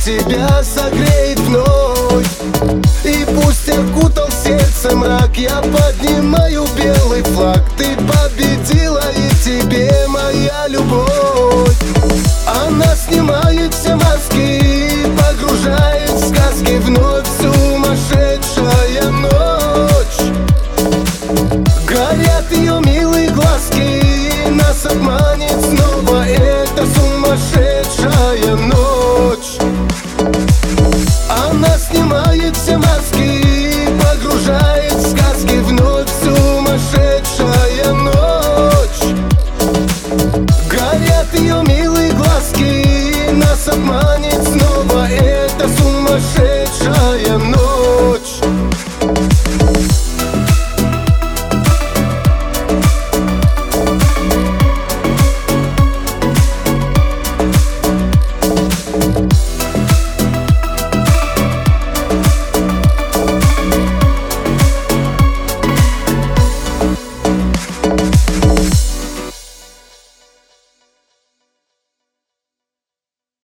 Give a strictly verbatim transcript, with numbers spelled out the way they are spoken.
тебя согреет вновь. И пусть окутал сердце мрак, я поднимаю белый флаг. Ты победила, и тебе моя любовь. Она снимает все маски, погружает в сказки вновь. Сумасшедшая ночь. Горят ее милые глазки, нас обманет снова эта сумасшедшая ночь. Она снимает все маски, погружает в сказки вновь. Сумасшедшая ночь. Горят ее милые глазки, нас обманет снова эта сумасшедшая